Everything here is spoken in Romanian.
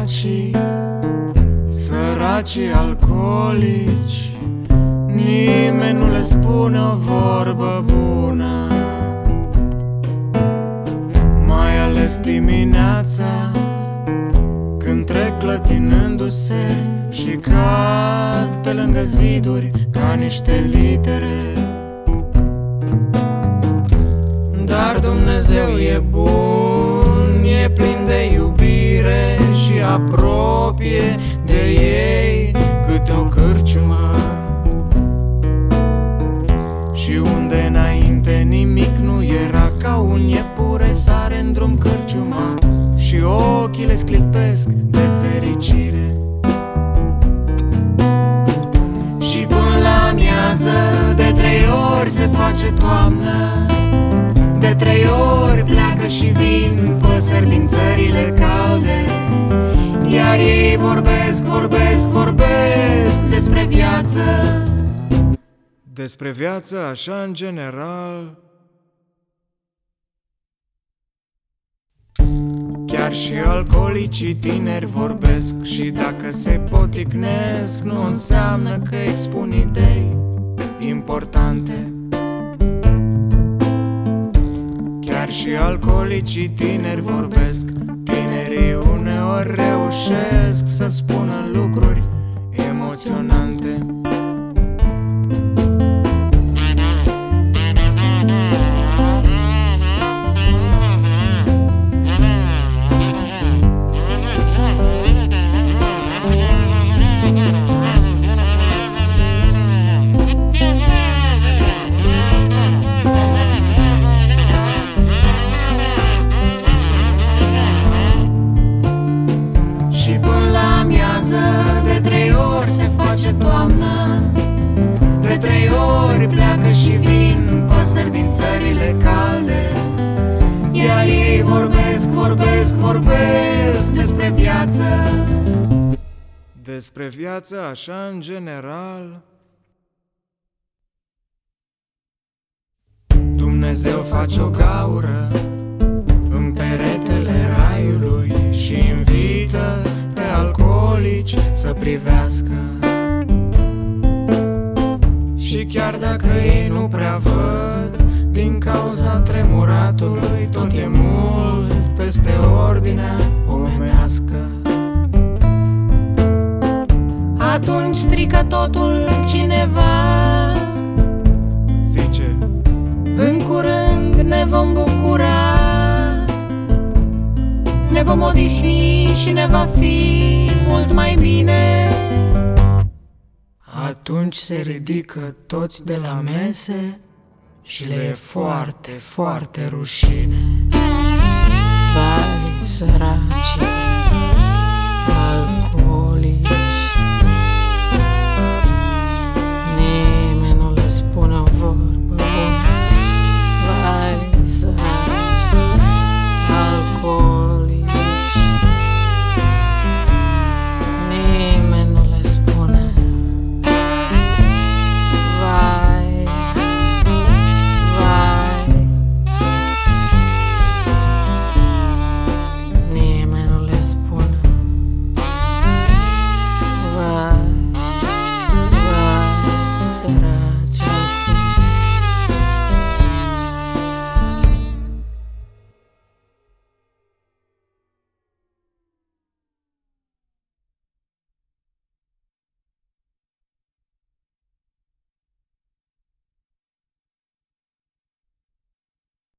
săracii alcoolici, nimeni nu le spune o vorbă bună, mai ales dimineața, când trec clătinându-se și cad pe lângă ziduri ca niște litere. Dar Dumnezeu e bun, e plin de iubire și apropie de ei câte o cârciumă. Și unde înainte nimic nu era, ca un iepure sare în drum cârciuma și ochii le sclipesc de fericire. Și până la amiază de 3 ori se face toamnă, de 3 ori pleacă și vin păsări din țările calde, iar ei vorbesc despre viață. Despre viață așa în general. Chiar și alcoolicii tineri vorbesc și dacă se poticnesc, nu înseamnă că expun idei importante. Chiar și alcoolicii tineri vorbesc, tinerii uneori reușesc să spună lucruri emoționante. De 3 ori se face toamnă, de 3 ori pleacă și vin păsări din țările calde, iar ei vorbesc despre viață. Despre viață așa în general. Dumnezeu face o gaură în peretele raiului și invită pe alcoolici să privească. Și chiar dacă ei nu prea văd, din cauza tremuratului, tot e mult peste ordinea omenească. Atunci strică totul cineva, zice: în curând ne vom bucura, ne vom odihni și ne va fi mult mai bine. Atunci se ridică toți de la mese și le e foarte rușine. Vai, săracii